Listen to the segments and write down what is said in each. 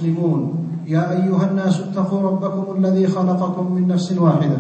المسلمون، يا أيها الناس اتقوا ربكم الذي خلقكم من نفس واحدة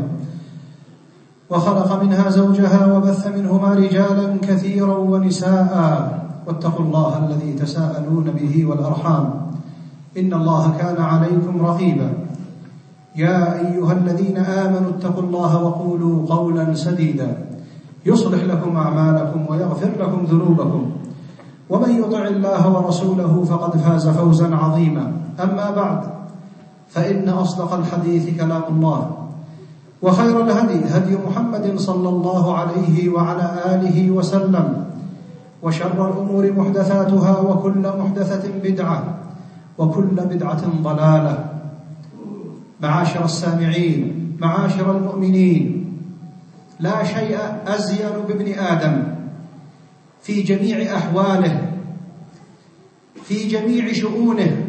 وخلق منها زوجها وبث منهما رجالا كثيرا ونساء، واتقوا الله الذي تساءلون به والأرحام، إن الله كان عليكم رقيبا. يا أيها الذين آمنوا اتقوا الله وقولوا قولا سديدا يصلح لكم أعمالكم ويغفر لكم ذنوبكم، ومن يطع الله ورسوله فقد فاز فوزا عظيما. أما بعد، فإن أصدق الحديث كلام الله، وخير الهدي هدي محمد صلى الله عليه وعلى آله وسلم، وشر الأمور محدثاتها، وكل محدثة بدعة، وكل بدعة ضلالة. معاشر السامعين، معاشر المؤمنين، لا شيء أزين بابن آدم في جميع أحواله، في جميع شؤونه،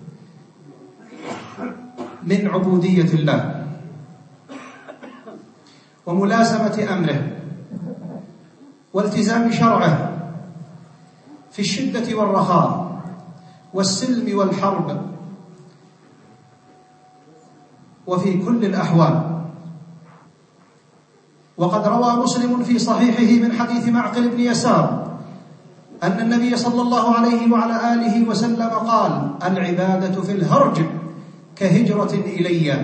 من عبودية الله وملازمة أمره والتزام شرعه في الشدة والرخاء والسلم والحرب وفي كل الأحوال. وقد روى مسلم في صحيحه من حديث معقل بن يسار أن النبي صلى الله عليه وعلى آله وسلم قال: العبادة في الهرج كهجرة إلي.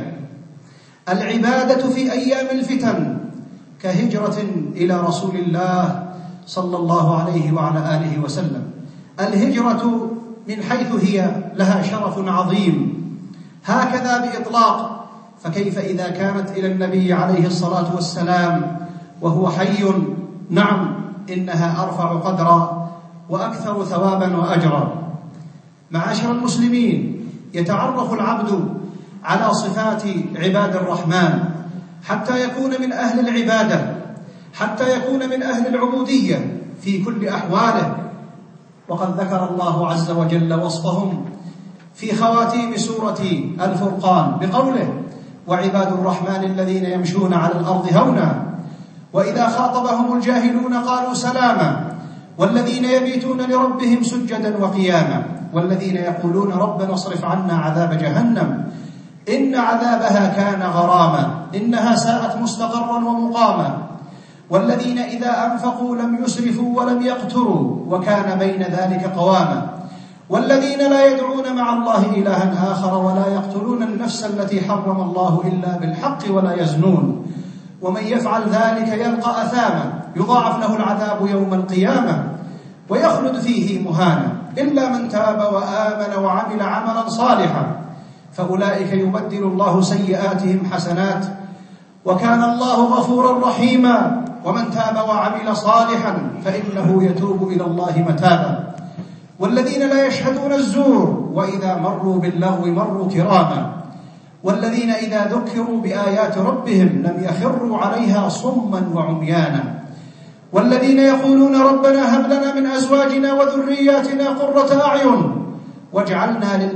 العبادة في أيام الفتن كهجرة إلى رسول الله صلى الله عليه وعلى آله وسلم. الهجرة من حيث هي لها شرف عظيم هكذا بإطلاق، فكيف إذا كانت إلى النبي عليه الصلاة والسلام وهو حي؟ نعم، إنها أرفع قدرا وأكثر ثوابا وأجرا. معاشر المسلمين، يتعرف العبد على صفات عباد الرحمن حتى يكون من أهل العبادة، حتى يكون من أهل العبودية في كل أحواله. وقد ذكر الله عز وجل وصفهم في خواتيم سورة الفرقان بقوله: وعباد الرحمن الذين يمشون على الأرض هونا وإذا خاطبهم الجاهلون قالوا سلاما والذين يبيتون لربهم سجدا وقياما والذين يقولون ربنا اصرف عنا عذاب جهنم إن عذابها كان غراما إنها ساءت مستقرا ومقاما والذين إذا أنفقوا لم يسرفوا ولم يقتروا وكان بين ذلك قواما والذين لا يدعون مع الله إلها آخر ولا يقتلون النفس التي حرم الله إلا بالحق ولا يزنون ومن يفعل ذلك يلقى أثاما يضاعف له العذاب يوم القيامة ويخلد فيه مهانا إلا من تاب وآمن وعمل عملا صالحا فأولئك يبدل الله سيئاتهم حسنات وكان الله غفورا رحيما ومن تاب وعمل صالحا فإنه يتوب إلى الله متابا والذين لا يشهدون الزور وإذا مروا باللغو مروا كراما والذين إذا ذكروا بآيات ربهم لم يخروا عليها صما وعميانا والذين يقولون ربنا هب لنا من أزواجنا وذرياتنا قرة أعين واجعلنا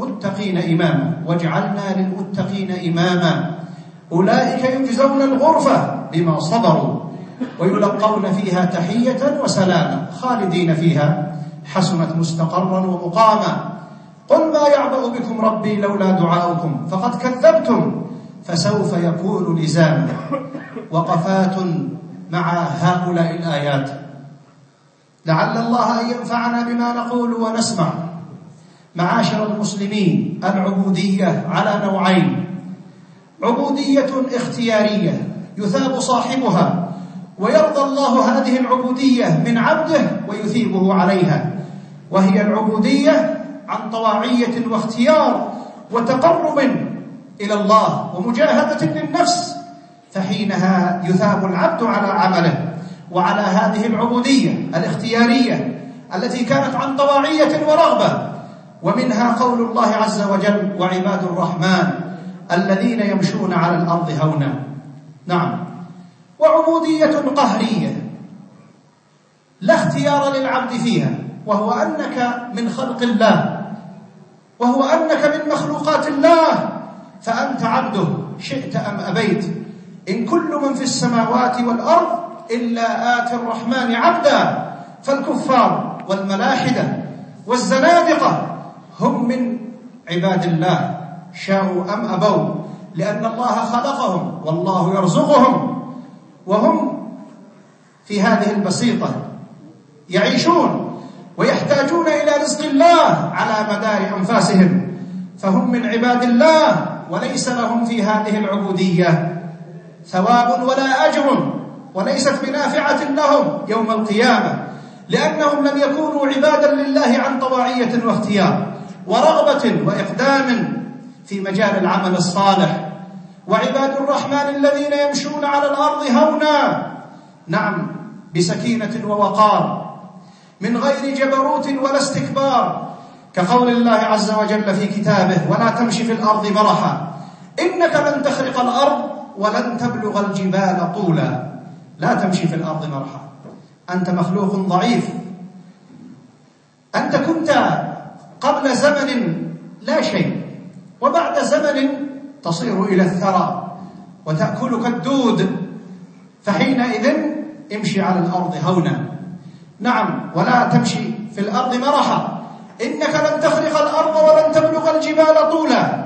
للمتقين إماما أولئك يجزون الغرفة بما صبروا ويلقون فيها تحية وسلاما خالدين فيها حسنت مستقرا ومقاما قل ما يعبأ بكم ربي لولا دعاؤكم فقد كذبتم فسوف يكون لزاما. وقفات مع هؤلاء الآيات لعل الله أن ينفعنا بما نقول ونسمع. معاشر المسلمين، العبودية على نوعين: عبودية اختيارية يثاب صاحبها ويرضى الله هذه العبودية من عبده ويثيبه عليها، وهي العبودية عن طواعية واختيار وتقرب إلى الله ومجاهدة للنفس، فحينها يثاب العبد على عمله وعلى هذه العبودية الاختيارية التي كانت عن طواعية ورغبة. ومنها قول الله عز وجل: وعباد الرحمن الذين يمشون على الأرض هونا. نعم، وعبودية قهرية لا اختيار للعبد فيها، وهو أنك من خلق الله، وهو أنك من مخلوقات الله، فأنت عبده شئت أم أبيت. إن كل من في السماوات والأرض إلا آتي الرحمن عبدا. فالكفار والملاحدة والزنادقة هم من عباد الله شاءوا أم أبوا، لأن الله خلقهم والله يرزقهم، وهم في هذه البسيطة يعيشون ويحتاجون إلى رزق الله على مدار أنفاسهم، فهم من عباد الله وليس لهم في هذه العبودية ثواب ولا أجر، وليست بنافعة لهم يوم القيامة، لأنهم لم يكونوا عبادا لله عن طواعية واختيار ورغبة وإقدام في مجال العمل الصالح. وعباد الرحمن الذين يمشون على الأرض هونا، نعم، بسكينة ووقار، من غير جبروت ولا استكبار، كقول الله عز وجل في كتابه: ولا تمشي في الأرض مرحا إنك لن تخرق الأرض ولن تبلغ الجبال طولا. لا تمشي في الأرض مرحا، أنت مخلوق ضعيف، أنت كنت قبل زمن لا شيء، وبعد زمن تصير إلى الثرى وتأكلك الدود، فحينئذ امشي على الأرض هونا. نعم، ولا تمشي في الأرض مرحا إنك لن تخرق الأرض ولن تبلغ الجبال طولا.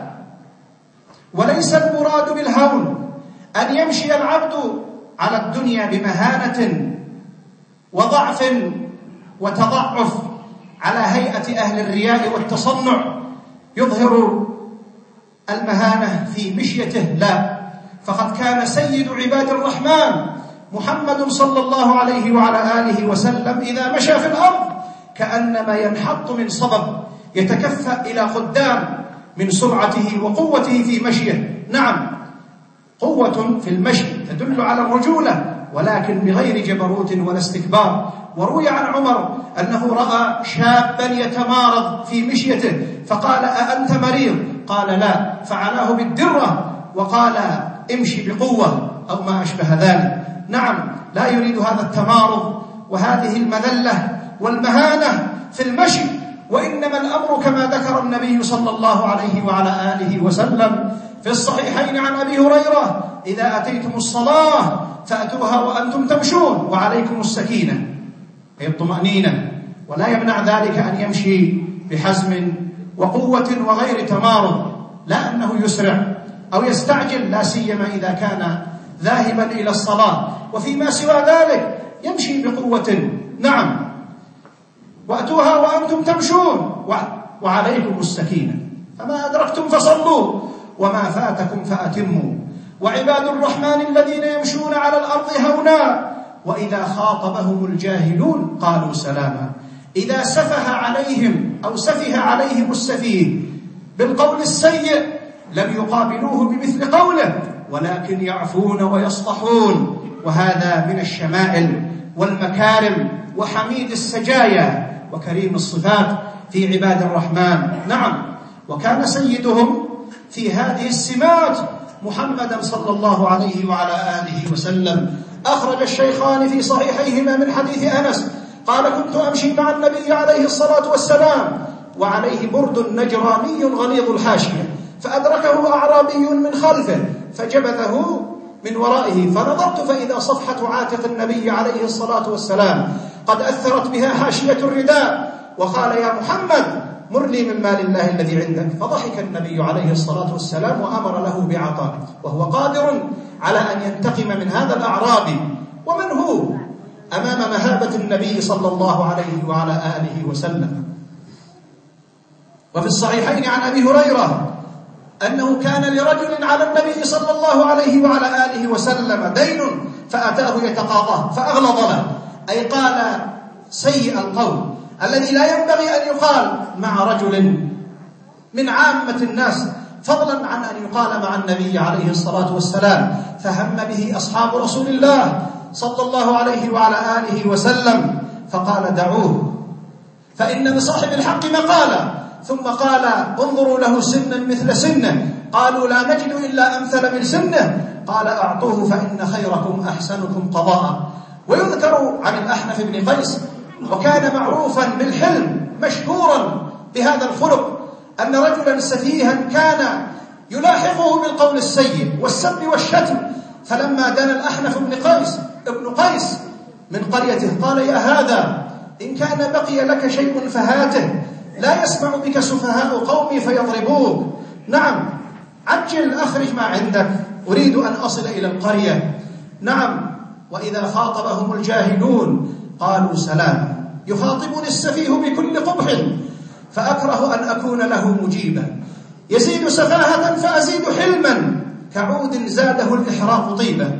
وليس المراد بالهون أن يمشي العبد على الدنيا بمهانة وضعف وتضعف على هيئة أهل الرياء والتصنع، يظهر المهانة في مشيته، لا، فقد كان سيد عباد الرحمن محمد صلى الله عليه وعلى آله وسلم إذا مشى في الأرض كأنما ينحط من صبب، يتكفأ إلى قدام من سرعته وقوته في مشيه. نعم، قوة في المشي تدل على الرجولة، ولكن بغير جبروت ولا استكبار. وروي عن عمر أنه رأى شابا يتمارض في مشيته فقال: أأنت مريض؟ قال: لا. فعلاه بالدرة وقال: امشي بقوة أو ما أشبه ذلك. نعم، لا يريد هذا التمارض وهذه المذلة والمهانة في المشي، وإنما الأمر كما ذكر النبي صلى الله عليه وعلى آله وسلم في الصحيحين عن أبي هريرة: إذا أتيتم الصلاة فأتوها وأنتم تمشون وعليكم السكينة، أي الطمأنينة، ولا يمنع ذلك أن يمشي بحزم وقوة وغير تمارض، لا أنه يسرع أو يستعجل، لا سيما إذا كان ذاهبا إلى الصلاة. وفيما سوى ذلك يمشي بقوة. نعم، وأتوها وأنتم تمشون وعليكم السكينة، فما أدركتم فصلوا وما فاتكم فأتموا. وعباد الرحمن الذين يمشون على الأرض هونا، وإذا خاطبهم الجاهلون قالوا سلاما. إذا سفه عليهم أو سفه عليهم السفيه بالقول السيء لم يقابلوه بمثل قوله، ولكن يعفون ويصفحون، وهذا من الشمائل والمكارم وحميد السجايا وكريم الصفات في عباد الرحمن. نعم، وكان سيدهم في هذه السمات محمدا صلى الله عليه وعلى آله وسلم. أخرج الشيخان في صحيحيهما من حديث أنس قال: كنت أمشي مع النبي عليه الصلاة والسلام وعليه برد نجراني غليظ الحاشية، فأدركه أعرابي من خلفه فجبذه من ورائه، فنظرت فإذا صفحة عاتق النبي عليه الصلاة والسلام قد أثرت بها حاشية الرداء، وقال: يا محمد مر لي من مال الله الذي عندك. فضحك النبي عليه الصلاة والسلام وأمر له بعطاء، وهو قادر على أن ينتقم من هذا الأعرابي، ومن هو أمام مهابة النبي صلى الله عليه وعلى آله وسلم. وفي الصحيحين عن أبي هريرة أنه كان لرجل على النبي صلى الله عليه وعلى آله وسلم دين فأتاه يتقاضاه فأغلظ له، أي قال سيء القول الذي لا ينبغي أن يقال مع رجل من عامة الناس، فضلا عن أن يقال مع النبي عليه الصلاة والسلام. فهم به أصحاب رسول الله صلى الله عليه وعلى آله وسلم فقال: دعوه فإن لصاحب الحق مقالا. ثم قال: انظروا له سنا مثل سنه. قالوا: لا نجد إلا أمثل من سنه. قال: أعطوه فإن خيركم أحسنكم قضاء. ويذكر عن الأحنف بن قيس، وكان معروفا بالحلم مشهورا بهذا الخلق، أن رجلا سفيها كان يلاحقه بالقول السيء والسب والشتم، فلما دنا الأحنف ابن قيس من قريته قال: يا هذا إن كان بقي لك شيء فهاته، لا يسمع بك سفهاء قومي فيضربوك. نعم، عجل، أخرج ما عندك، أريد أن أصل إلى القرية. نعم، وإذا خاطبهم الجاهلون قالوا سلام. يخاطبني السفيه بكل قبح فأكره أن أكون له مجيبا. يزيد سفاهة فأزيد حلما، كعود زاده الإحراق طيبا.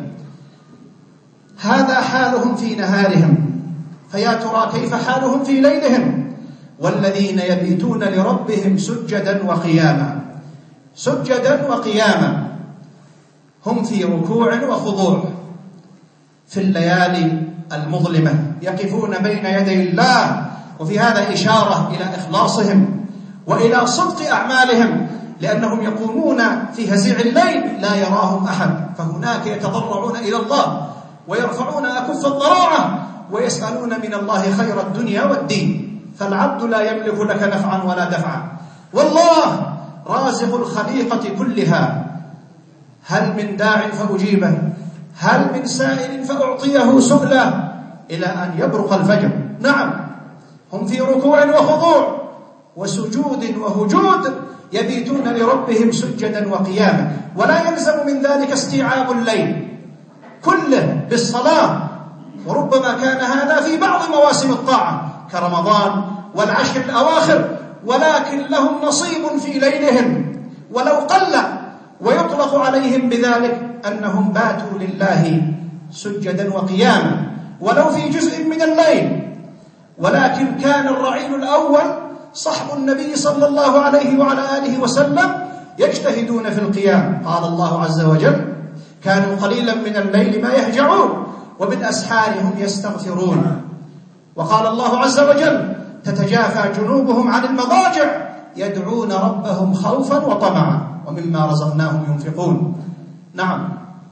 هذا حالهم في نهارهم، فيا ترى كيف حالهم في ليلهم؟ والذين يبيتون لربهم سجدا وقياما. سجدا وقياما، هم في ركوع وخضوع في الليالي المظلمة، يقفون بين يدي الله. وفي هذا إشارة إلى إخلاصهم وإلى صدق أعمالهم، لأنهم يقومون في هزيع الليل لا يراهم أحد، فهناك يتضرعون إلى الله ويرفعون أكف الضراعة ويسألون من الله خير الدنيا والدين. فالعبد لا يملك لك نفعا ولا دفعا، والله رازق الخليقة كلها. هل من داع فأجيبه، هل من سائل فأعطيه سؤله، إلى أن يبرق الفجر. نعم، هم في ركوع وخضوع وسجود وهجود، يبيتون لربهم سجدا وقياما. ولا يلزم من ذلك استيعاب الليل كله بالصلاة، وربما كان هذا في بعض مواسم الطاعة كرمضان والعشر الأواخر، ولكن لهم نصيب في ليلهم ولو قل، ويطلق عليهم بذلك أنهم باتوا لله سجدا وقياما ولو في جزء من الليل. ولكن كان الرعيل الأول صحب النبي صلى الله عليه وعلى آله وسلم يجتهدون في القيام. قال الله عز وجل: كانوا قليلا من الليل ما يهجعون وبالأسحار هم يستغفرون. وقال الله عز وجل: تتجافى جنوبهم عن المضاجع يدعون ربهم خوفا وطمعا ومما رزقناهم ينفقون. نعم،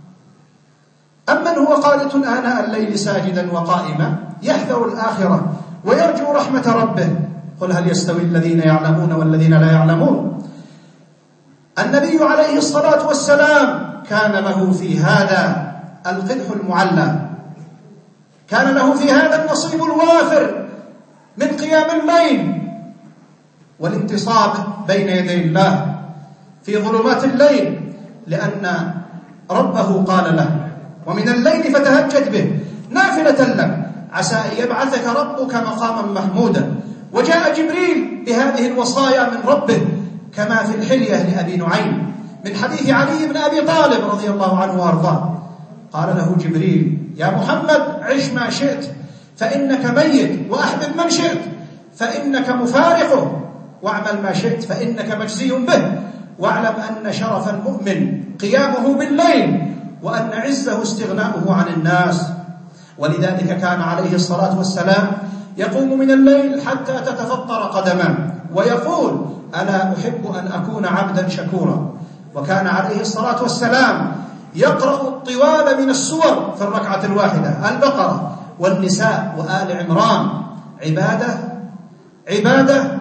أمن هو قانت آناء الليل ساجدا وقائما يحذر الآخرة ويرجو رحمة ربه، قل هل يستوي الذين يعلمون والذين لا يعلمون. النبي عليه الصلاة والسلام كان له في هذا القدح المعلى، كان له في هذا النصيب الوافر من قيام الليل والانتصاب بين يدي الله في ظلمات الليل، لأن ربه قال له: ومن الليل فتهجد به نافلة لك عسى أن يبعثك ربك مقاما محمودا. وجاء جبريل بهذه الوصايا من ربه كما في الحلية لأبي نعيم من حديث علي بن أبي طالب رضي الله عنه وأرضاه. قال له جبريل: يا محمد عش ما شئت فإنك ميت، وأحبب من شئت فإنك مفارقه، واعمل ما شئت فإنك مجزي به، واعلم أن شرف المؤمن قيامه بالليل وأن عزه استغناؤه عن الناس. ولذلك كان عليه الصلاة والسلام يقوم من الليل حتى تتفطر قدماه ويقول: ألا أحب أن أكون عبدا شكورا. وكان عليه الصلاة والسلام يقرأ الطوال من السور في الركعة الواحدة: البقرة والنساء وآل عمران. عبادة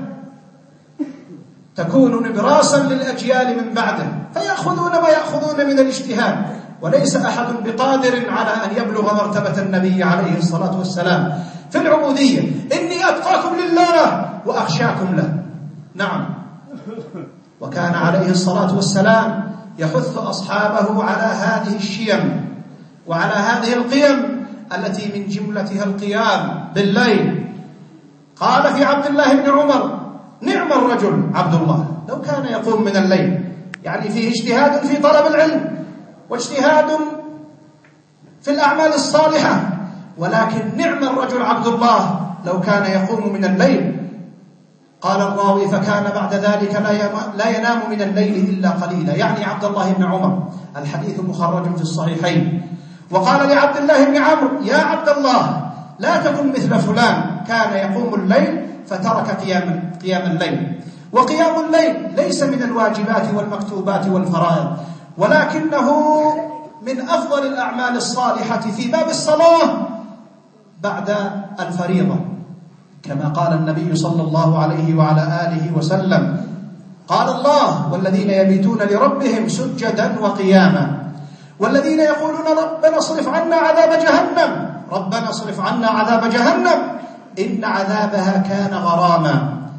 تكون نبراسا للأجيال من بعده، فيأخذون ما يأخذون من الاجتهاد، وليس أحد بقادر على أن يبلغ مرتبة النبي عليه الصلاة والسلام في العبودية. إني أتقاكم لله وأخشاكم له. نعم، وكان عليه الصلاة والسلام يحث أصحابه على هذه الشيم وعلى هذه القيم التي من جملتها القيام بالليل. قال في عبد الله بن عمر: نعم الرجل عبد الله لو كان يقوم من الليل، يعني فيه اجتهاد في طلب العلم واجتهاد في الأعمال الصالحة، ولكن نعم الرجل عبد الله لو كان يقوم من الليل. قال الراوي: فكان بعد ذلك لا ينام من الليل إلا قليلا، يعني عبد الله بن عمر. الحديث مخرج في الصحيحين. وقال لعبد الله بن عمرو: يا عبد الله لا تكن مثل فلان كان يقوم الليل فترك قيام الليل. وقيام الليل ليس من الواجبات والمكتوبات والفرائض، ولكنه من أفضل الأعمال الصالحة في باب الصلاة بعد الفريضة، كما قال النبي صلى الله عليه وعلى آله وسلم: قال الله: والذين يبيتون لربهم سجدا وقياما، والذين يقولون ربنا اصرف عنا عذاب جهنم، ربنا اصرف عنا عذاب جهنم إن عذابها كان غراما.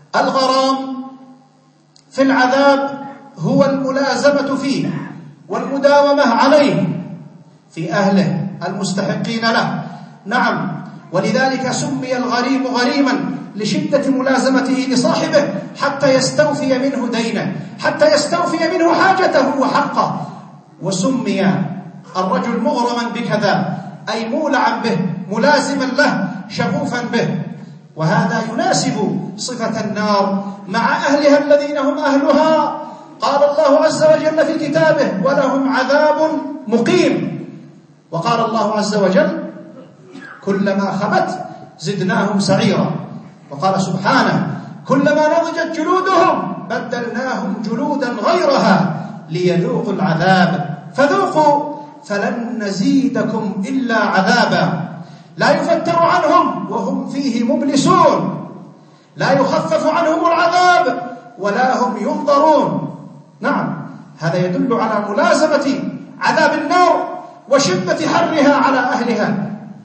الغرام في العذاب هو الملازمة فيه والمداومة عليه في أهله المستحقين له. نعم، ولذلك سمي الغريم غريما لشدة ملازمته لصاحبه حتى يستوفي منه دينه، حتى يستوفي منه حاجته وحقه. وسمي الرجل مغرما بكذا، أي مولعا به، ملازما له، شغوفا به. وهذا يناسب صفة النار مع أهلها الذين هم أهلها. قال الله عز وجل في كتابه: ولهم عذاب مقيم. وقال الله عز وجل: كلما خبت زدناهم سعيرا. وقال سبحانه: كلما نضجت جلودهم بدلناهم جلودا غيرها ليذوقوا العذاب فذوقوا فلن نزيدكم إلا عذابا. لا يفتر عنهم وهم فيه مبلسون، لا يخفف عنهم العذاب ولا هم ينظرون. نعم، هذا يدل على ملازمة عذاب النار وشدة حرها على أهلها.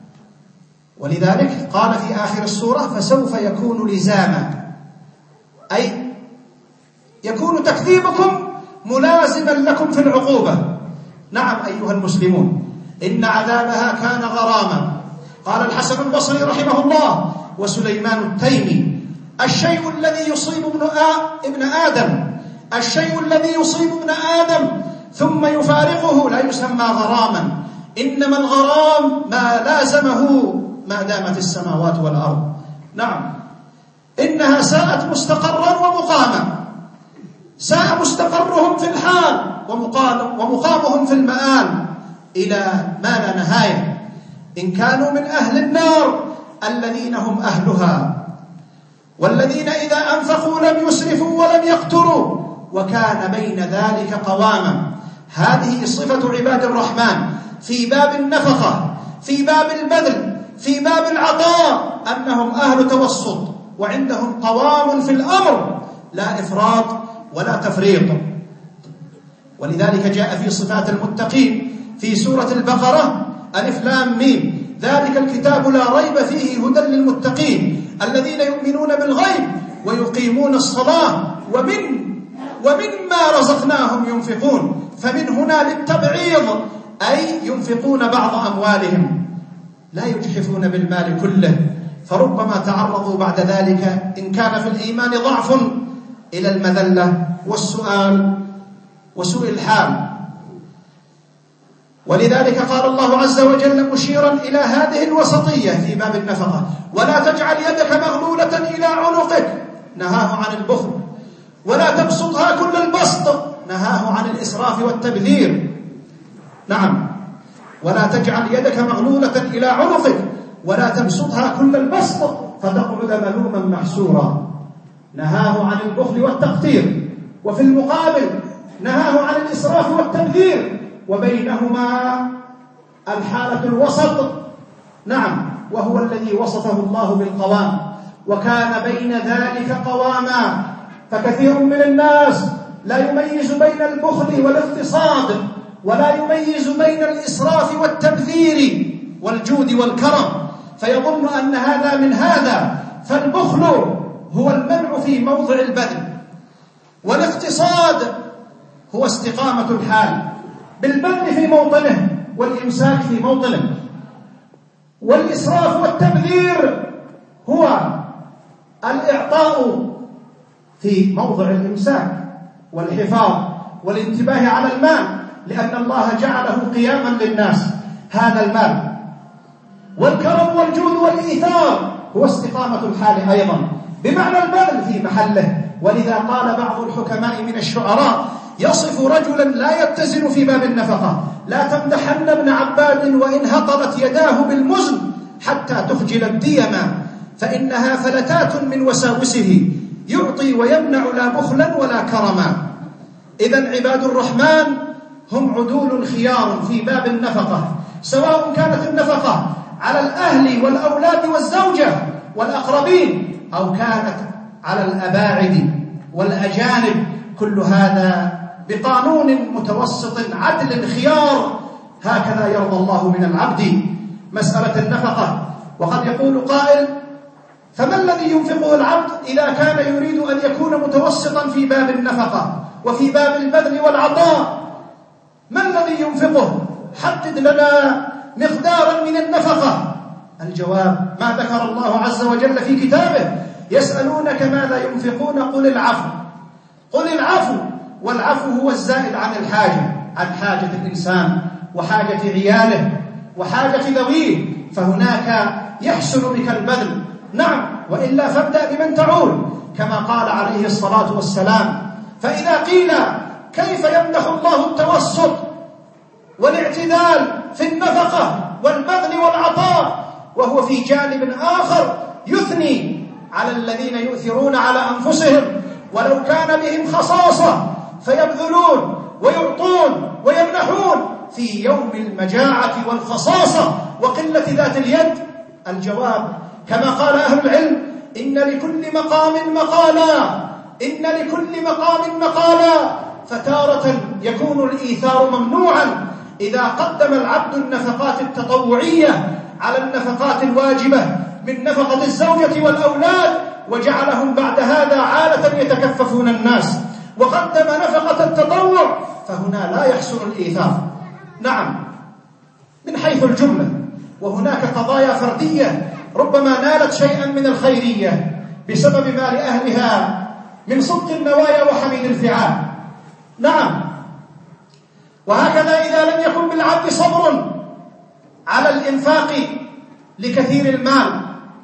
ولذلك قال في آخر السورة: فسوف يكون لزاما، أي يكون تكذيبكم ملازما لكم في العقوبة. نعم أيها المسلمون، إن عذابها كان غراما. قال الحسن البصري رحمه الله وسليمان التيمي: الشيء الذي يصيب ابن آدم، الشيء الذي يصيب ابن آدم ثم يفارقه لا يسمى غراما، إنما الغرام ما لازمه ما دامت السماوات والأرض. نعم، إنها ساءت مستقرا ومقاما، ساء مستقرهم في الحال ومقامهم في المآل إلى ما لا نهاية، إن كانوا من أهل النار الذين هم أهلها، والذين إذا أنفقوا لم يسرفوا ولم يقتروا وكان بين ذلك قواما. هذه صفة عباد الرحمن في باب النفقة، في باب البذل، في باب العطاء، أنهم أهل توسط وعندهم قوام في الأمر، لا إفراط ولا تفريط. ولذلك جاء في صفات المتقين في سورة البقرة: ألف لام ميم، ذلك الكتاب لا ريب فيه هدى للمتقين الذين يؤمنون بالغيب ويقيمون الصلاة ومما رزقناهم ينفقون. فمن هنا للتبعيض، أي ينفقون بعض أموالهم، لا يجحفون بالمال كله، فربما تعرضوا بعد ذلك إن كان في الإيمان ضعف إلى المذلة والسؤال وسوء الحال. ولذلك قال الله عز وجل مشيرا إلى هذه الوسطية في باب النفقة: ولا تجعل يدك مغلولة إلى عنقك، نهاه عن البخل، ولا تبسطها كل البسط، نهاه عن الإسراف والتبذير. نعم، ولا تجعل يدك مغلولة إلى عنقك ولا تبسطها كل البسط فتقعد ملوما محسورا، نهاه عن البخل والتقتير. وفي المقابل نهاه عن الإسراف والتبذير، وبينهما الحالة الوسط. نعم، وهو الذي وصفه الله بالقوام: وكان بين ذلك قواما. فكثير من الناس لا يميز بين البخل والاقتصاد، ولا يميز بين الإسراف والتبذير والجود والكرم، فيظن أن هذا من هذا. فالبخل هو المنع في موضع البذل، والاقتصاد هو استقامة الحال بالبذل في موطنه والإمساك في موطنه، والإسراف والتبذير هو الإعطاء في موضع الإمساك والحفاظ والانتباه على المال، لأن الله جعله قياما للناس هذا المال. والكرم والجود والإيثار هو استقامة الحال أيضا بمعنى البذل في محله. ولذا قال بعض الحكماء من الشعراء يصف رجلا لا يتزن في باب النفقة: لا تمدحن ابن عباد وإن هطلت يداه بالمزن حتى تخجل الديما، فإنها فلتات من وساوسه يعطي ويمنع لا بخلا ولا كرما. إذن عباد الرحمن هم عدول خيار في باب النفقة، سواء كانت النفقة على الأهل والأولاد والزوجة والأقربين، أو كانت على الأباعد والأجانب، كل هذا بقانون متوسط عدل خيار. هكذا يرضى الله من العبد مسألة النفقة. وقد يقول قائل: فما الذي ينفقه العبد إذا كان يريد أن يكون متوسطا في باب النفقة وفي باب البذل والعطاء؟ ما الذي ينفقه؟ حدد لنا مقدارا من النفقة. الجواب: ما ذكر الله عز وجل في كتابه. يسألونك ماذا ينفقون؟ قل العفو. قل العفو. والعفو هو الزائد عن الحاجة، عن حاجة الإنسان وحاجة عياله وحاجة ذويه، فهناك يحسن بك البذل. نعم، وإلا فابدأ بمن تعول، كما قال عليه الصلاة والسلام. فإذا قيل كيف يمدح الله التوسط والاعتدال في النفقة والبذل والعطاء، وهو في جانب آخر يثني على الذين يؤثرون على أنفسهم ولو كان بهم خصاصة فيبذلون ويعطون ويمنحون في يوم المجاعة والخصاصة وقلة ذات اليد؟ الجواب: كما قال أهل العلم: إن لكل مقام مقالا، إن لكل مقام مقالا. فتارة يكون الإيثار ممنوعا إذا قدم العبد النفقات التطوعية على النفقات الواجبة من نفقة الزوجة والأولاد، وجعلهم بعد هذا عالة يتكففون الناس، وقدم نفقة التطوع، فهنا لا يحسن الإيثار. نعم، من حيث الجملة. وهناك قضايا فردية ربما نالت شيئا من الخيرية بسبب ما لأهلها من صدق النوايا وحميد الفعال. نعم، وهكذا إذا لم يكن بالعبد صبر على الإنفاق لكثير المال،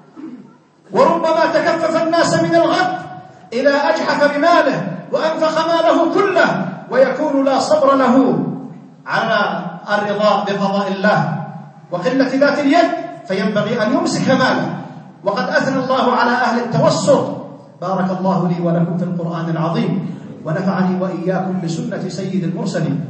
وربما تكفف الناس من الغد إذا أجحف بماله وأنفق ماله كله، ويكون لا صبر له على الرضا بقضاء الله وقلة ذات اليد، فينبغي أن يمسك ماله. وقد أثنى الله على أهل التوسط. بارك الله لي ولكم في القرآن العظيم، ونفعني وإياكم بسنة سيد المرسلين.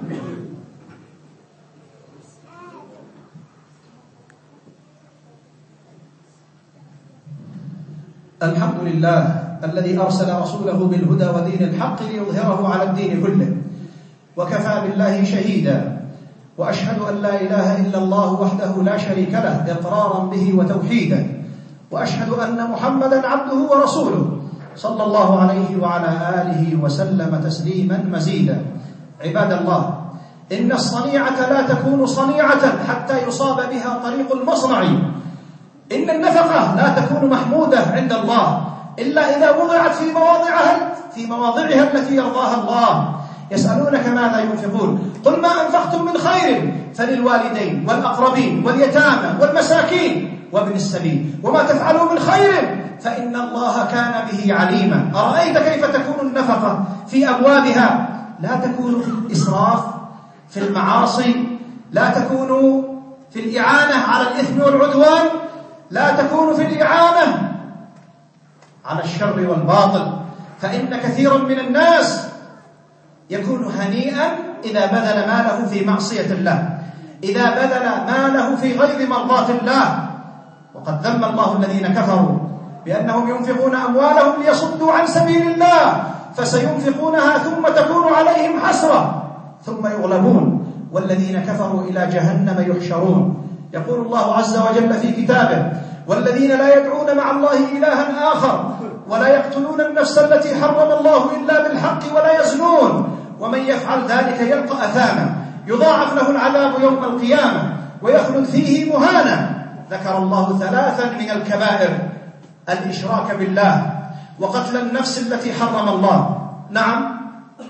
الحمد لله الذي أرسل رسوله بالهدى ودين الحق ليظهره على الدين كله، وكفى بالله شهيدا، وأشهد أن لا إله إلا الله وحده لا شريك له إقرارا به وتوحيدا، وأشهد أن محمدا عبده ورسوله صلى الله عليه وعلى آله وسلم تسليما مزيدا. عباد الله، إن الصنيعة لا تكون صنيعة حتى يصاب بها طريق المصنع. إن النفقة لا تكون محمودة عند الله إلا إذا وضعت في مواضعها التي يرضاها الله. يسألونك ماذا ينفقون؟ قل ما أنفقتم من خير فللوالدين والأقربين واليتامى والمساكين وابن السبيل، وما تفعلوا من خير فإن الله كان به عليما. أرأيت كيف تكون النفقة في أبوابها؟ لا تكون في الإسراف، في المعاصي، لا تكون في الإعانة على الإثم والعدوان، لا تكون في الإعانة على الشر والباطل. فإن كثيرا من الناس يكون هنيئا إذا بذل ماله في معصية الله، إذا بذل ماله في غير مرضاة الله. وقد ذم الله الذين كفروا بأنهم ينفقون أموالهم ليصدوا عن سبيل الله، فسينفقونها ثم تكون عليهم حسرة ثم يغلبون، والذين كفروا إلى جهنم يحشرون. يقول الله عز وجل في كتابه: والذين لا يدعون مع الله إلها آخر ولا يقتلون النفس التي حرم الله إلا بالحق ولا يزنون ومن يفعل ذلك يلقى أثاما يضاعف له العذاب يوم القيامة ويخلد فيه مهانا. ذكر الله ثلاثا من الكبائر: الإشراك بالله، وقتل النفس التي حرم الله، نعم،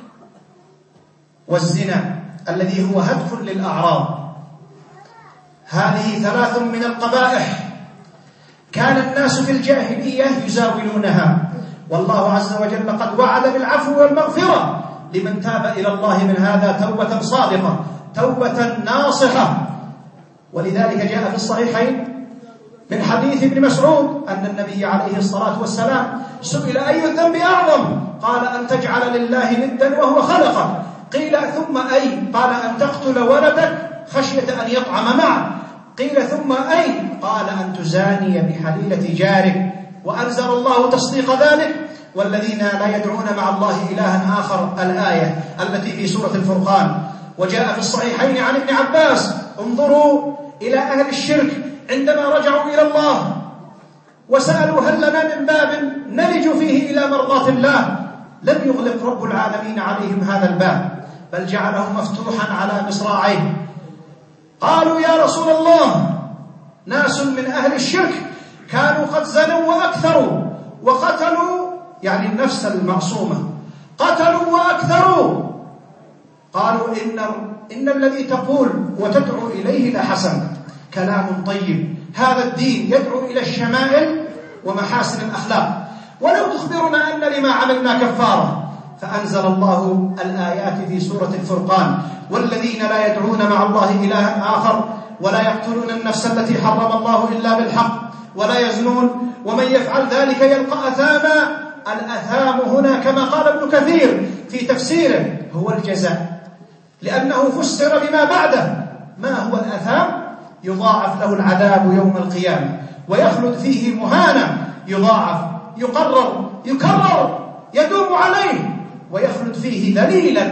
والزنا الذي هو هتك للأعراض. هذه ثلاث من القبائح كان الناس في الجاهلية يزاولونها، والله عز وجل قد وعد بالعفو والمغفرة لمن تاب إلى الله من هذا توبة صادقة، توبة ناصحة. ولذلك جاء في الصحيحين من حديث ابن مسعود أن النبي عليه الصلاة والسلام سئل: أي الذنب أعظم؟ قال: أن تجعل لله ندا وهو خلقك. قيل: ثم أي؟ قال: أن تقتل ولدك خشية أن يطعم معه. قيل: ثم أي؟ قال: أن تزاني بحليلة جارك. وأنزل الله تصديق ذلك: والذين لا يدعون مع الله إلها آخر، الآية التي في سورة الفرقان. وجاء في الصحيحين عن ابن عباس: انظروا إلى أهل الشرك عندما رجعوا إلى الله وسألوا هل لنا من باب نلج فيه إلى مرضاة الله، لم يغلق رب العالمين عليهم هذا الباب، بل جعله مفتوحا على مصراعيه. قالوا يا رسول الله ناس من أهل الشرك كانوا قد زنوا وأكثروا وقتلوا، يعني النفس المعصومة، قتلوا وأكثروا. قالوا إن الذي تقول وتدعو إليه لحسن، كلام طيب، هذا الدين يدعو إلى الشمائل ومحاسن الأخلاق، ولو تخبرنا أن لما عملنا كفارة. فأنزل الله الآيات في سورة الفرقان: والذين لا يدعون مع الله إلها آخر ولا يقتلون النفس التي حرم الله إلا بالحق ولا يزنون ومن يفعل ذلك يلقى أثاما. الأثام هنا كما قال ابن كثير في تفسيره هو الجزاء، لأنه فسر بما بعده. ما هو الأثام؟ يضاعف له العذاب يوم القيامة ويخلد فيه مهانا، يضاعف، يقرر، يكرر، يدوم عليه، ويخلد فيه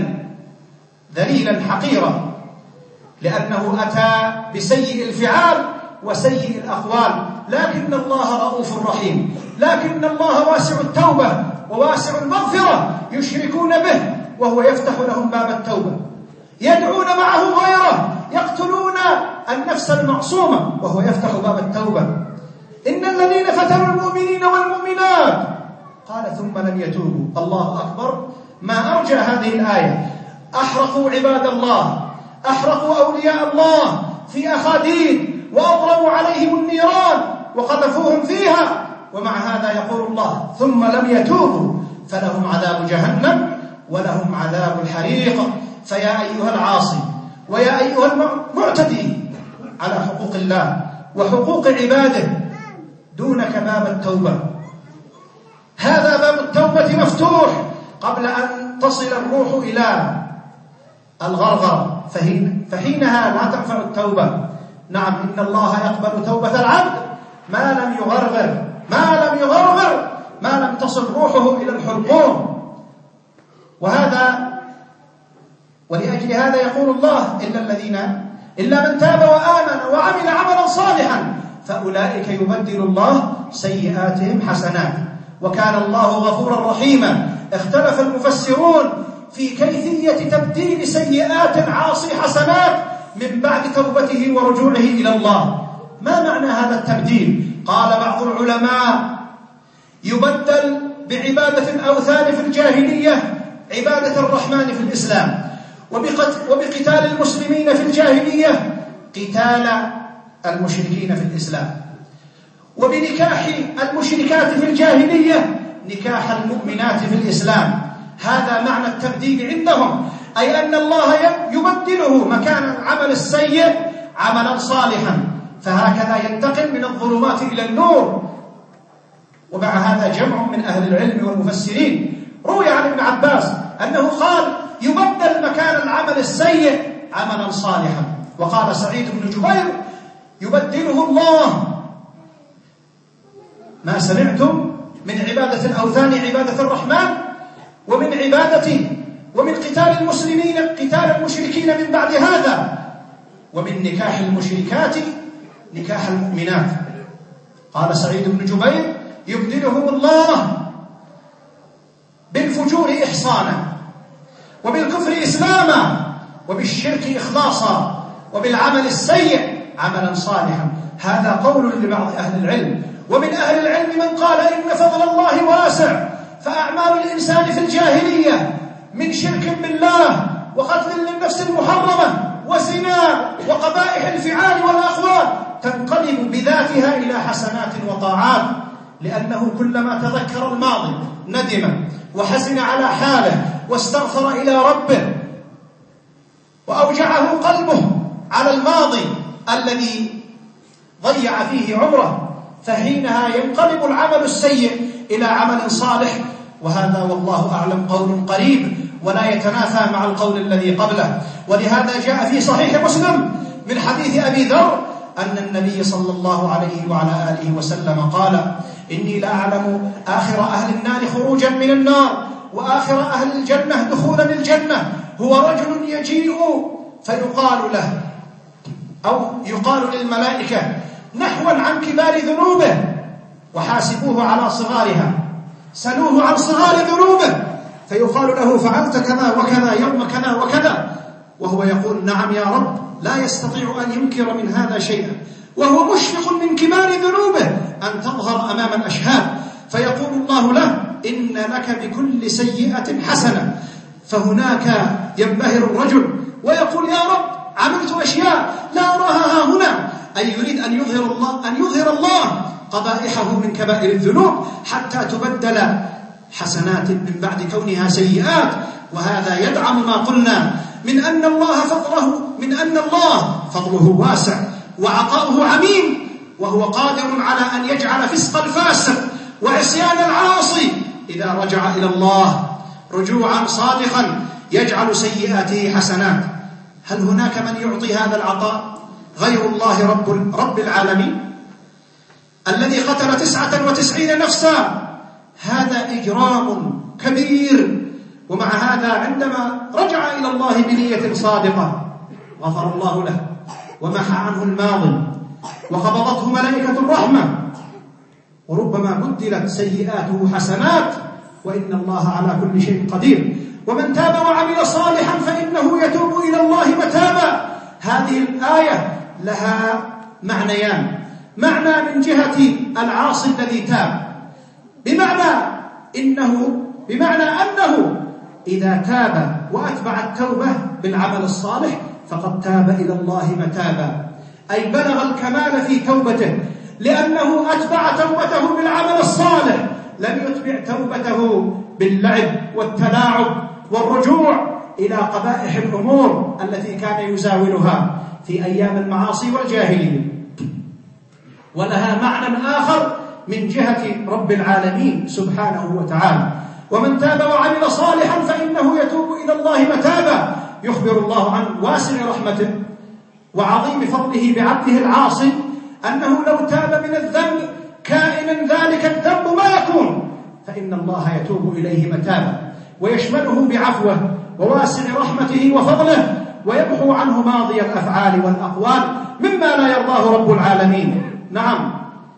ذليلا حقيرا، لأنه أتى بسيء الفعال وسيء الأقوال. لكن الله رؤوف رحيم، لكن الله واسع التوبة وواسع المغفرة. يشركون به وهو يفتح لهم باب التوبة، يدعون معه غيره، يقتلون النفس المعصومة وهو يفتح باب التوبة. إن الذين فتنوا المؤمنين والمؤمنات، قال ثم لم يتوبوا. الله أكبر، ما أرجى هذه الآية. أحرقوا عباد الله، أحرقوا أولياء الله في أخاديد، وأضرموا عليهم النيران وقذفوهم فيها، ومع هذا يقول الله ثم لم يتوبوا فلهم عذاب جهنم ولهم عذاب الحريق. فيا أيها العاصي ويا أيها المعتدي على حقوق الله وحقوق عباده، دونك باب التوبة. هذا باب التوبة مفتوح قبل أن تصل الروح إلى الغرغر، فحينها لا تنفع التوبة. نعم، إن الله يقبل توبة العبد ما لم يغرغر، ما لم تصل روحه إلى الحلقوم. ولأجل هذا يقول الله إلا من تاب وآمن وعمل عملا صالحا فأولئك يبدل الله سيئاتهم حسنات وكان الله غفورا رحيما. اختلف المفسرون في كيفية تبديل سيئات العاصي حسنات من بعد توبته ورجوعه إلى الله. ما معنى هذا التبديل؟ قال بعض العلماء يبدل بعبادة الأوثان في الجاهلية عبادة الرحمن في الإسلام، وبقتال المسلمين في الجاهلية قتال المشركين في الإسلام، وبنكاح المشركات في الجاهلية نكاح المؤمنات في الإسلام. هذا معنى التبديل عندهم، أي أن الله يبدله مكان العمل السيء عملا صالحا، فهكذا ينتقل من الظلمات إلى النور. ومع هذا جمع من أهل العلم والمفسرين روي عن ابن عباس أنه قال يبدل مكان العمل السيء عملا صالحا. وقال سعيد بن جبير يبدله الله ما سمعتم من عبادة الأوثان عبادة الرحمن، ومن قتال المسلمين قتال المشركين من بعد هذا، ومن نكاح المشركات نكاح المؤمنات. قال سعيد بن جبير يبدلهم الله بالفجور إحصانا، وبالكفر إسلاما، وبالشرك إخلاصا، وبالعمل السيء عملا صالحا. هذا قول لبعض أهل العلم. ومن أهل العلم من قال إن فضل الله واسع، فأعمال الإنسان في الجاهلية من شرك بالله وقتل للنفس المحرمة وزنا وقبائح الفعال والأقوال تنقلب بذاتها إلى حسنات وطاعات، لأنه كلما تذكر الماضي ندم وحزن على حاله واستغفر إلى ربه وأوجعه قلبه على الماضي الذي ضيع فيه عمره، فحينها ينقلب العمل السيء إلى عمل صالح. وهذا والله أعلم قول قريب ولا يتنافى مع القول الذي قبله. ولهذا جاء في صحيح مسلم من حديث أبي ذر أن النبي صلى الله عليه وعلى آله وسلم قال إني لأعلم آخر أهل النار خروجا من النار وآخر أهل الجنة دخولا الجنة هو رجل يجيء فيقال له أو يقال للملائكة نحوا عن كبار ذنوبه وحاسبوه على صغارها، سلوه عن صغار ذنوبه، فيقال له فعلت كذا وكذا يوم كذا وكذا، وهو يقول نعم يا رب، لا يستطيع أن ينكر من هذا شيئا، وهو مشفق من كبار ذنوبه أن تظهر أمام الأشهاد، فيقول الله له إن لك بكل سيئة حسنة. فهناك ينبهر الرجل ويقول يا رب عملت أشياء لا أراها هنا، أي يريد أن يظهر الله قبائحه من كبائر الذنوب حتى تبدل حسنات من بعد كونها سيئات. وهذا يدعم ما قلنا من أن الله فضله واسع وعطاؤه عميم، وهو قادر على أن يجعل فسق الفاسق وعصيان العاصي إذا رجع إلى الله رجوعا صادقا يجعل سيئاته حسنات. هل هناك من يعطي هذا العطاء غير الله رب العالمين الذي قتل 99 نفسا؟ هذا إجرام كبير، ومع هذا عندما رجع إلى الله بنية صادقة غفر الله له ومحى عنه الماضي وقبضته ملائكة الرحمة، وربما بدلت سيئاته حسنات، وإن الله على كل شيء قدير. ومن تاب وعمل صالحا فإنه يتوب إلى الله متابا. هذه الآية لها معنيان: معنى من جهة العاصي الذي تاب، بمعنى أنه إذا تاب وأتبع التوبة بالعمل الصالح فقد تاب إلى الله متابا، أي بلغ الكمال في توبته، لأنه أتبع توبته بالعمل الصالح، لم يتبع توبته باللعب والتلاعب والرجوع إلى قبائح الأمور التي كان يزاولها في أيام المعاصي والجاهلية. ولها معنى آخر من جهة رب العالمين سبحانه وتعالى: ومن تاب وعمل صالحا فإنه يتوب إلى الله متابا. يخبر الله عن واسع رحمته وعظيم فضله بعبده العاصي أنه لو تاب من الذنب كائنا ذلك الذنب ما يكون، فإن الله يتوب إليه متابا ويشمله بعفوه وواسع رحمته وفضله، ويمحو عنه ماضي الأفعال والأقوال مما لا يرضاه رب العالمين. نعم: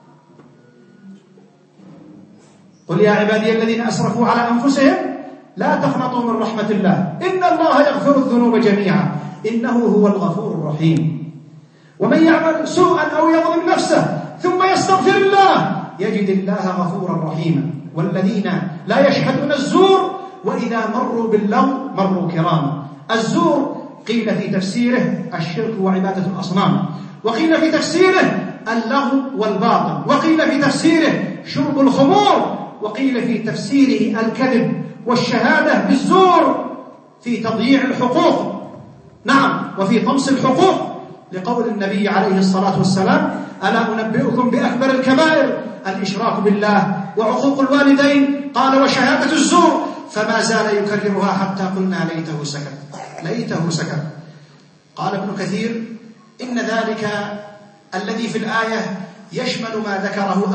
قل يا عبادي الذين أسرفوا على أنفسهم لا تقنطوا من رحمة الله إن الله يغفر الذنوب جميعا إنه هو الغفور الرحيم. ومن يعمل سوءا أو يظلم نفسه ثم يستغفر الله يجد الله غفورا رحيما. والذين لا يشهدون الزور وإذا مروا باللغو مروا كراما. الزور قيل في تفسيره الشرك وعبادة الأصنام، وقيل في تفسيره اللغو والباطل، وقيل في تفسيره شرب الخمور، وقيل في تفسيره الكذب والشهادة بالزور في تضييع الحقوق، نعم، وفي طمس الحقوق، لقول النبي عليه الصلاة والسلام: ألا أنبئكم بأكبر الكبائر الإشراك بالله وعقوق الوالدين، قال وشهادة الزور، فما زال يكررها حتى قلنا ليته سكت. قال ابن كثير: إن ذلك الذي في الآية يشمل ما ذكره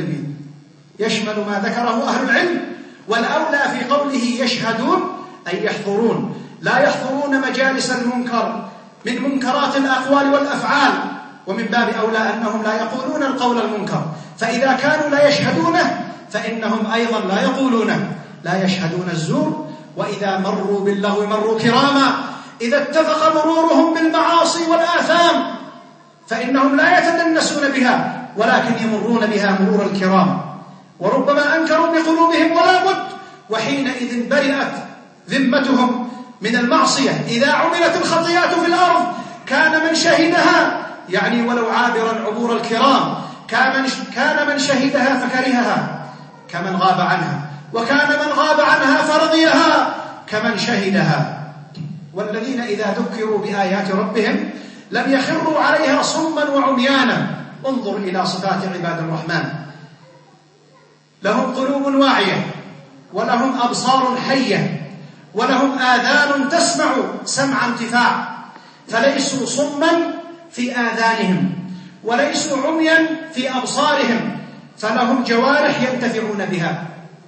أهل العلم، والأولى في قوله يشهدون أي يحضرون، لا يحضرون مجالس المنكر من منكرات الأقوال والأفعال، ومن باب أولى أنهم لا يقولون القول المنكر، فإذا كانوا لا يشهدونه فإنهم أيضا لا يقولونه، لا يشهدون الزور، وإذا مروا باللغو مروا كراما. إذا اتفق مرورهم بالمعاصي والآثام فإنهم لا يتدنسون بها ولكن يمرون بها مرور الكرام، وربما أنكروا بقلوبهم ولا بد، وحينئذ برئت ذمتهم من المعصية. إذا عملت الخطيئات في الأرض كان من شهدها، يعني ولو عابرا عبور الكرام، كان من شهدها فكرهها كمن غاب عنها، وكان من غاب عنها فرضيها كمن شهدها. والذين إذا ذكروا بآيات ربهم لم يخروا عليها صما وعميانا. انظر إلى صفات عباد الرحمن: لهم قلوب واعية، ولهم أبصار حية، ولهم آذان تسمع سمع انتفاع، فليسوا صما في آذانهم وليسوا عميا في أبصارهم، فلهم جوارح ينتفعون بها.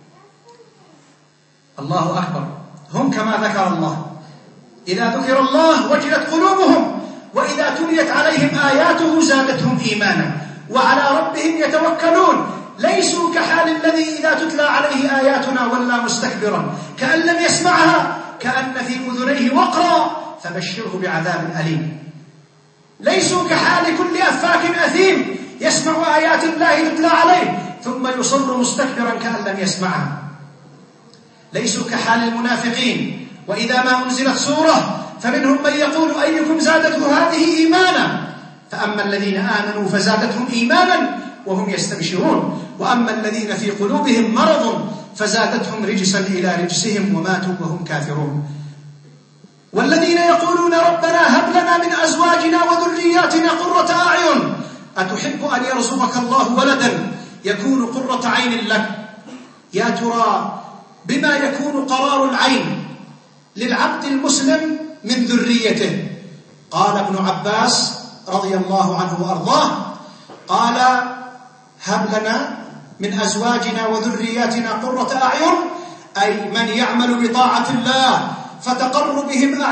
الله أكبر. هم كما ذكر الله: إذا ذكر الله وجلت قلوبهم، وإذا تليت عليهم آياته زادتهم إيمانا، وعلى ربهم يتوكلون. ليسوا كحال الذي إذا تتلى عليه آياتنا ولى مستكبرا كأن لم يسمعها كأن في أذنيه وقرا فبشره بعذاب أليم. ليسوا كحال كل أفاك أثيم يسمع آيات الله تتلى عليه ثم يصر مستكبرا كأن لم يسمعها. ليسوا كحال المنافقين وإذا ما أنزلت سورة فمنهم من يقول أيكم زادته هذه إيمانا، فأما الذين آمنوا فزادتهم إيمانا وهم يستبشرون، وأما الذين في قلوبهم مرض فزادتهم رجسا إلى رجسهم وماتوا وهم كافرون. والذين يقولون ربنا هب لنا من أزواجنا وذرياتنا قرة أعين أتحب أن يرزقك الله ولدا يكون قرة عين لك؟ يا ترى بما يكون قرار العين للعبد المسلم من ذريته؟ قال ابن عباس رضي الله عنه وأرضاه قال هب لنا من أزواجنا وذرياتنا قرة أعين، أي من يعمل بطاعة الله فتقر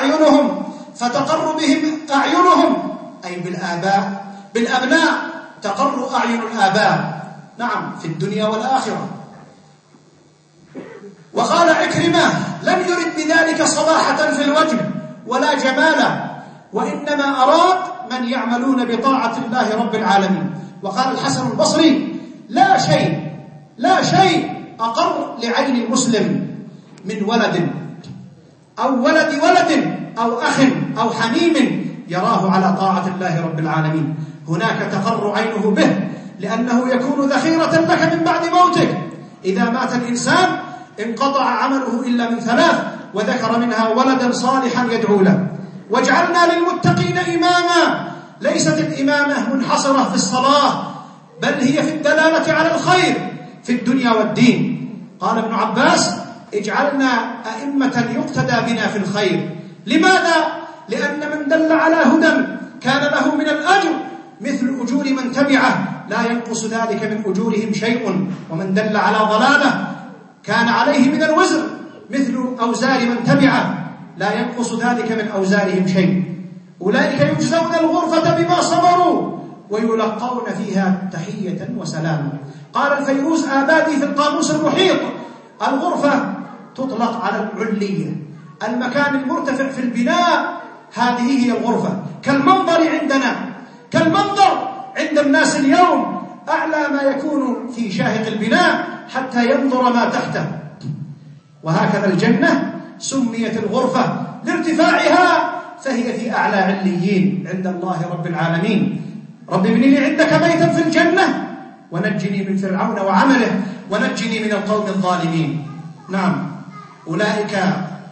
بهم أعينهم أي بالأبناء تقر أعين الآباء، نعم، في الدنيا والآخرة. وقال عكرمة لم يرد بذلك صباحة في الوجه ولا جمالا، وإنما أراد من يعملون بطاعة الله رب العالمين. وقال الحسن البصري لا شيء أقر لعين المسلم من ولد أو ولد أو أخ أو حميم يراه على طاعة الله رب العالمين. هناك تقر عينه به لأنه يكون ذخيرة لك من بعد موتك. إذا مات الإنسان انقطع عمله إلا من ثلاث، وذكر منها ولدا صالحا يدعو له. واجعلنا للمتقين إماما. ليست الإمامة منحصرة في الصلاة، بل هي في الدلالة على الخير في الدنيا والدين. قال ابن عباس اجعلنا أئمة يقتدى بنا في الخير. لماذا؟ لأن من دل على هدى كان له من الأجر مثل أجور من تبعه لا ينقص ذلك من أجورهم شيء، ومن دل على ضلالة كان عليه من الوزر مثل أوزار من تبعه لا ينقص ذلك من أوزارهم شيء. أولئك يجزون الغرفة بما صبروا ويلقون فيها تحية وسلاما. قال الفيروز آبادي في القاموس المحيط الغرفة تطلق على العلية، المكان المرتفع في البناء، هذه هي الغرفة. كالمنظر عند الناس اليوم، أعلى ما يكون في شاهق البناء حتى ينظر ما تحته. وهكذا الجنة سميت الغرفة لارتفاعها، فهي في أعلى عليين عند الله رب العالمين. رب ابن لي عندك بيتا في الجنة ونجني من فرعون وعمله ونجني من القوم الظالمين. نعم، أولئك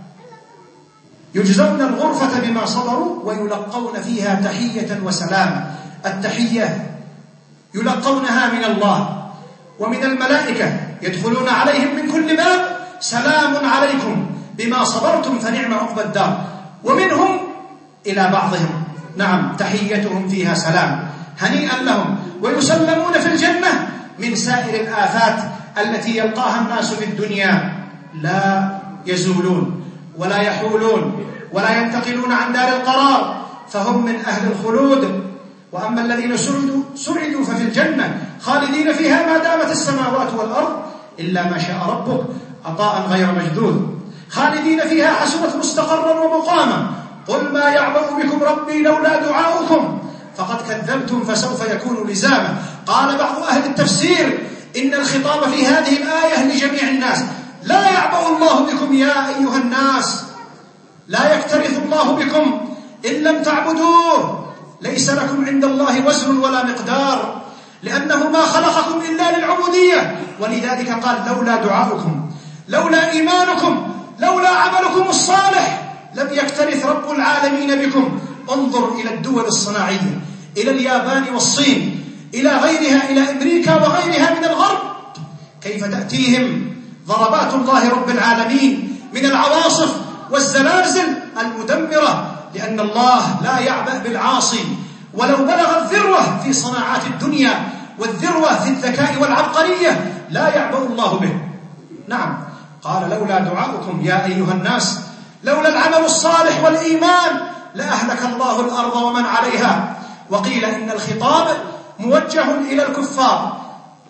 يجزون الغرفة بما صبروا ويلقون فيها تحية وسلام. التحية يلقونها من الله ومن الملائكة، يدخلون عليهم من كل باب سلام عليكم بما صبرتم فنعم عقبى الدار. ومنهم إلى بعضهم، نعم، تحيتهم فيها سلام، هنيئا لهم. ويسلمون في الجنة من سائر الآفات التي يلقاها الناس في الدنيا، لا يزولون ولا يحولون ولا ينتقلون عن دار القرار، فهم من أهل الخلود. وأما الذين سعدوا ففي الجنة خالدين فيها ما دامت السماوات والأرض إلا ما شاء ربك عطاء غير مجدود، خالدين فيها حسنت مستقرا ومقاما. قل ما يعبأ بكم ربي لولا دعاؤكم فقد كذبتم فسوف يكون لزاما. قال بعض أهل التفسير إن الخطاب في هذه الآية لجميع الناس، لا يعبأ الله بكم يا أيها الناس، لا يكترث الله بكم إن لم تعبدوه، ليس لكم عند الله وزن ولا مقدار، لأنه ما خلقكم إلا للعبودية. ولذلك قال لولا دعاؤكم، لولا إيمانكم، لولا عملكم الصالح لم يكترث رب العالمين بكم. انظر إلى الدول الصناعية، إلى اليابان والصين، إلى غيرها، إلى أمريكا وغيرها من الغرب، كيف تأتيهم ضربات الله رب العالمين من العواصف والزلازل المدمرة، لأن الله لا يعبأ بالعاصي. ولو بلغ الذروة في صناعات الدنيا والذروة في الذكاء والعبقرية لا يعبأ الله به. نعم، قال لولا دعاؤكم يا أيها الناس، لولا العمل الصالح والإيمان لأهلك الله الأرض ومن عليها. وقيل إن الخطاب موجه إلى الكفار،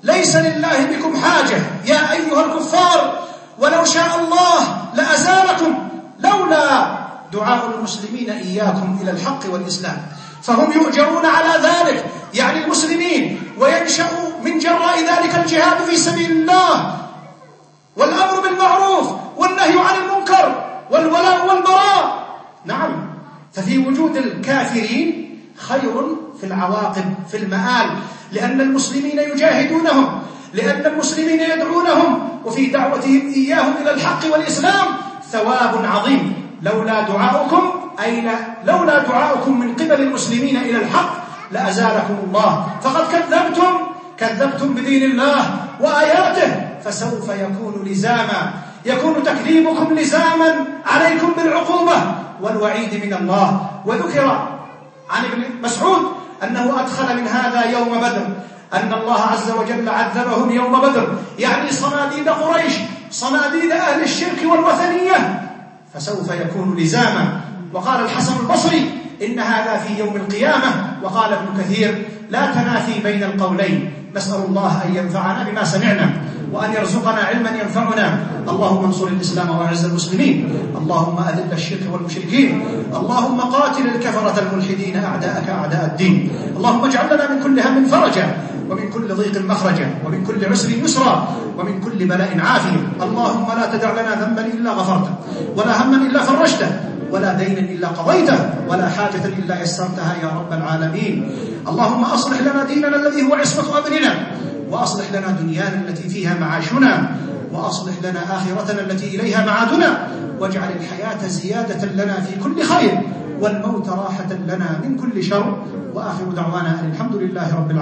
ليس لله بكم حاجة يا أيها الكفار، ولو شاء الله لأزالكم لولا دعاء المسلمين إياكم إلى الحق والإسلام. فهم يؤجرون على ذلك، يعني المسلمين، وينشأ من جراء ذلك الجهاد في سبيل الله والأمر بالمعروف والنهي عن المنكر والولاء والبراء. نعم، ففي وجود الكافرين خير في العواقب في المآل، لأن المسلمين يجاهدونهم، لأن المسلمين يدعونهم، وفي دعوتهم إياهم إلى الحق والإسلام ثواب عظيم. لولا دعاؤكم من قبل المسلمين إلى الحق لأزالكم الله، فقد كذبتم بدين الله وآياته، فسوف يكون تكذيبكم لزاما عليكم بالعقوبة والوعيد من الله. وذكر عن ابن مسعود أنه أدخل من هذا يوم بدر، أن الله عز وجل عذبهم يوم بدر، يعني صناديد قريش، صناديد أهل الشرك والوثنية، فسوف يكون لزاما. وقال الحسن البصري إن هذا في يوم القيامة. وقال ابن كثير لا تنافي بين القولين. نسأل الله أن ينفعنا بما سمعنا وأن يرزقنا علما ينفعنا. اللهم انصر الإسلام وأعز المسلمين، اللهم أذل الشرك والمشركين، اللهم قاتل الكفرة الملحدين أعداءك أعداء الدين. اللهم اجعل لنا من كل هم فرجا، ومن كل ضيق مخرجا، ومن كل عسر يسرا، ومن كل بلاء عافية. اللهم لا تدع لنا ذنبا إلا غفرته، ولا هما إلا فرجته، ولا دينا إلا قضيته، ولا حاجة إلا يسرتها يا رب العالمين. اللهم أصلح لنا ديننا الذي هو عصمة أمرنا، وأصلح لنا دنيانا التي فيها معاشنا، وأصلح لنا آخرتنا التي إليها معادنا، واجعل الحياة زيادة لنا في كل خير، والموت راحة لنا من كل شر. وآخر دعوانا أن الحمد لله رب العالمين.